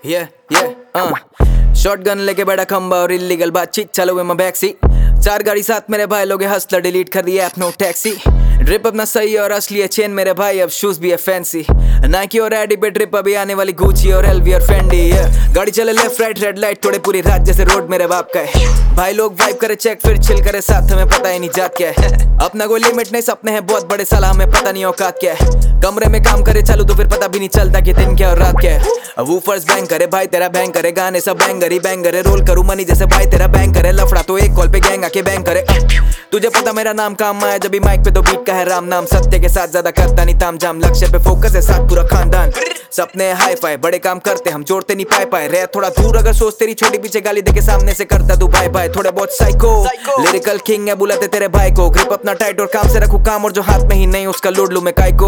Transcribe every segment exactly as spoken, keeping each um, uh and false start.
ये ये शॉटगन लेके बैठा खंबा और इलीगल बातचीत चालू है मैं बैक सीट। चार गाड़ी साथ मेरे भाई लोग हंसला डिलीट कर दिया ऐप नो टैक्सी। ड्रिप अपना सही और असली है चेन मेरे भाई, अब शूज भी है फैंसी। नाइकी और एडी पे ड्रिप अभी आने वाली गुची और एलवी और फेंडी। गाड़ी चले लेफ्ट राइट रेड लाइट थोड़े पूरी रात जैसे रोड मेरे बाप का है। भाई लोग वाइब करे चेक फिर चिल करे साथ, हमें पता ही नहीं जात क्या है। अपना कोई लिमिट नहीं, सपने हैं बहुत बड़े साला हमें पता नहीं औकात क्या है। कमरे में काम करे चालू तो फिर पता भी नहीं चलता कि दिन क्या और रात क्या है। वूफर्स बैंग करे भाई तेरा बैंग करे, गाने सब बैंगर ही बैंगर है। रोल करूँ मनी जैसे भाई तेरा बैंक करे, लफड़ा तो एक कॉल पे गैंग आके बैंग करे। तुझे पता मेरा नाम काम आया जब भी माइक पे तो बीट का है राम नाम। सत्य के साथ ज्यादा करता नहीं ताम झाम, लक्ष्य पे फोकस है साथ पूरा खानदान। सपने हाई फाई बड़े काम करते हम जोड़ते नहीं पाए पाए। रह थोड़ा दूर अगर सोच तेरी छोटी पीछे गाली देके सामने से करता तू बाय बाय। थोड़े बहुत साइको लिरिकल किंग है बुलाते तेरे भाई को। ग्रिप अपना टाइट और काम से रखू काम, और जो हाथ में ही नहीं उसका लोड लू मैं काय को।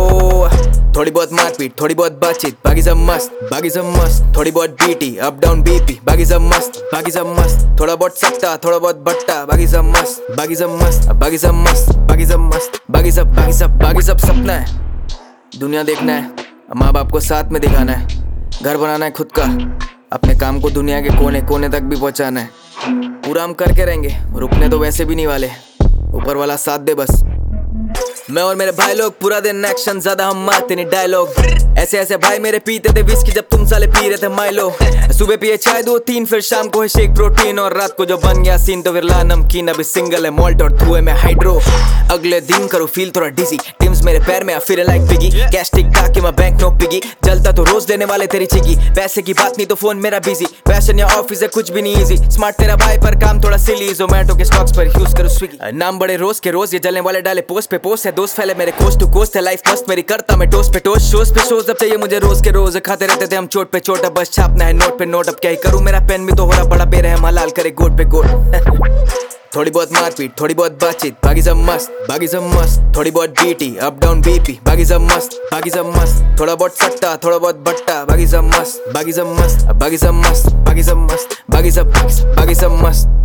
थोड़ी बहुत मारपीट थोड़ी बहुत बातचीत बाकी सब मस्त बाकी सब मस्त। थोड़ी बहुत बीटी अप डाउन बीपी बाकी सब मस्त बाकी सब मस्त। थोड़ा बहुत सट्टा थोड़ा बहुत बट्टा बाकी सब मस्त बाकी सब मस्त बाकी सब मस्त बाकी सब मस्त बाकी सब बाकी सब बाकी सब सपना है। दुनिया देखना है, माँ बाप को साथ में दिखाना है, घर बनाना है खुद का, अपने काम को दुनिया के कोने कोने तक भी पहुंचाना है। पूरा हम करके रहेंगे, रुकने तो वैसे भी नहीं वाले, ऊपर वाला साथ दे बस। मैं और मेरे भाई लोग पूरा दिन एक्शन, ज्यादा हम मारते नहीं डायलॉग। ऐसे ऐसे भाई मेरे पीते थे विस्की जब तुम साले पी रहे थे माइलो। सुबह पिए चाय दो तीन फिर शाम को है शेक प्रोटीन, और रात को जो बन गया सीन तो फिर ला नमकीन। अभी सिंगल है मॉल्ट और धुएं में हाइड्रो। अगले दिन करो फील थोड़ा डिजी, टिम्स मेरे पैर में फिर like piggy. Cash tick tock के मैं बैंक नो पिगी, जलता तो रोज देने वाले तेरी चिगी। पैसे की बात नहीं तो फोन मेरा बिजी, पैशन या ऑफिस है कुछ भी नहीं इजी। स्मार्ट तेरा भाई पर काम थोड़ा सिली, जोमैटो के स्टॉक्स पर यूज करो स्विगी। नाम बड़े रोज के रोज ये जलने वाले डाले पोस्ट पे पोस्ट है। दोस्त फैले मेरे कोस्ट टू कोस्ट है, लाइफ मस्त मेरी करता मैं टोस्ट पे टोस्ट। शोज पे शोज अब चाहिए मुझे रोज के रोज, खाते रहते थे हम चोट पे चोट। अब बस छापना है नोट पे नोट, अब क्या ही करूं मेरा पेन भी तो हो रहा बड़ा बेरहम, हलाल करे गोट पे गोट। थोड़ी बहुत मारपीट थोड़ी बहुत बातचीत बाकी सब मस्त बाकी सब मस्त। थोड़ी बहुत बीटी अप डाउन बीपी बाकी सब मस्त बाकी सब मस्त। थोड़ा बहुत सट्टा थोड़ा बहुत बट्टा बाकी सब मस्त बाकी सब मस्त बाकी सब मस्त बाकी सब मस्त बाकी सब बाकी सब मस्त।